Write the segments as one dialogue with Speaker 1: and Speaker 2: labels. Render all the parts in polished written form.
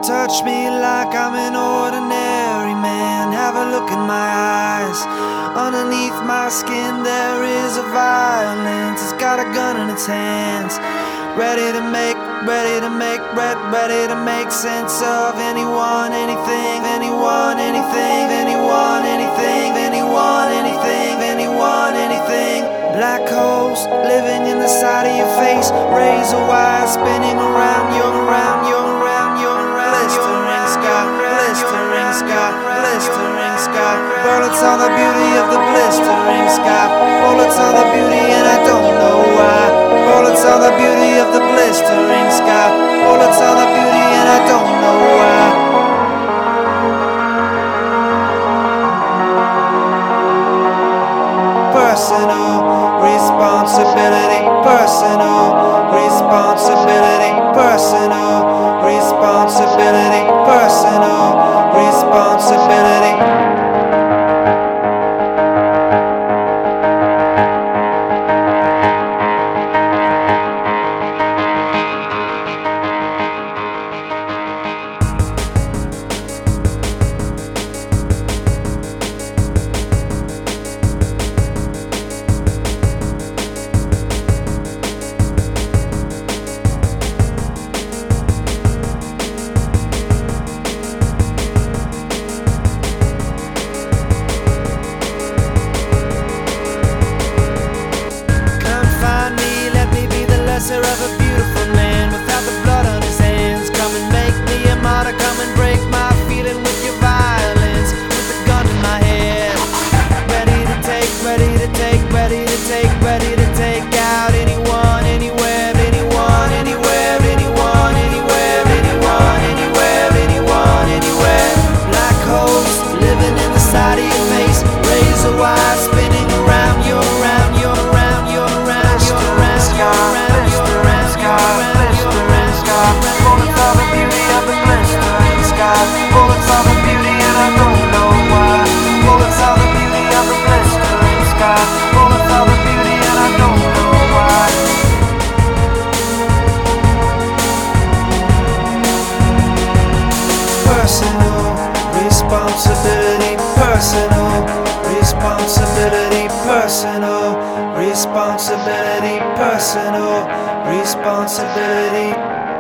Speaker 1: Touch me like I'm an ordinary man. Have a look in my eyes. Underneath my skin there is a violence. It's got a gun in its hands, ready to make sense of anyone, anything, anyone, anything, anyone, anything, anyone, anything, anyone, anything. Black holes living in the side of your face, razor wire spinning around you, around you, around you, around you. Blistering sky, blistering sky, blistering sky. Bullets on the beauty of the blistering sky. Bullets on the beauty and I don't know why. Bullets on the beauty of the blistering sky. Bullets on the beauty and I don't know why. Personal responsibility, personal responsibility, personal responsibility, personal responsibility. Of a beautiful man without the blood on his hands. Come and make me a martyr, come and break my feeling with your violence. With a gun in my head, ready to take, ready to take, ready to take, ready to take out anyone, anywhere, anyone, anywhere, anyone, anywhere, anyone, anywhere, anyone, anywhere. Black holes living in the side of your face, razor wire spinning around you, around you, around you, around you, around you, around you. Bullets are the beauty of the blistering sky. Bullets are the beauty and I don't know why. Bullets are the beauty of the blistering sky. Bullets are the beauty and I don't know why. Personal responsibility, personal responsibility, personal responsibility, personal responsibility.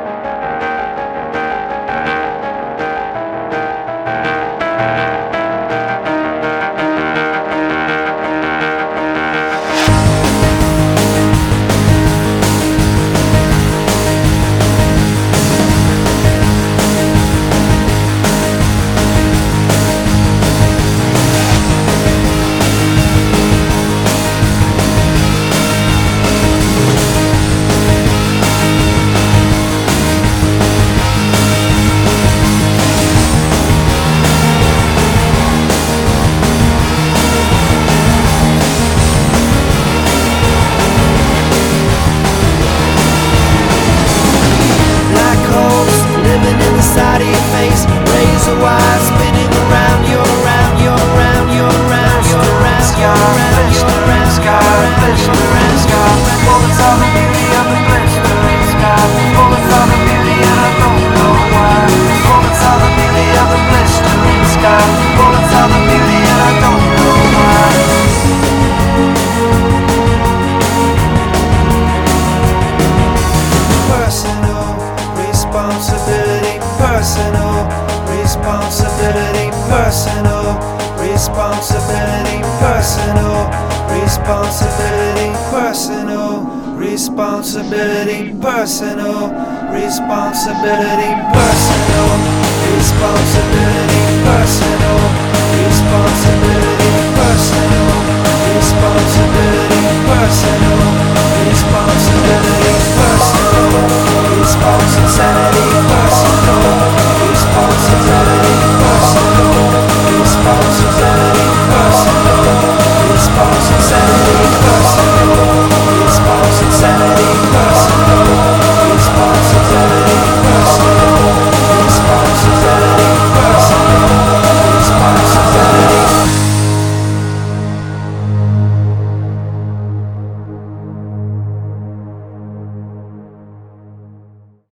Speaker 1: Side of your face, razor wire spinning around you, around you, around you, around you, around you, around you, around you, around you. Bullets are the beauty of the blistering sky. Bullets are the beauty and I don't know why. Bullets are the beauty of the blistering sky. Bullets are the beauty and I don't know why. Personal responsibility, personal responsibility, personal responsibility, personal responsibility, personal responsibility, personal responsibility, personal responsibility, personal responsibility, personal responsibility.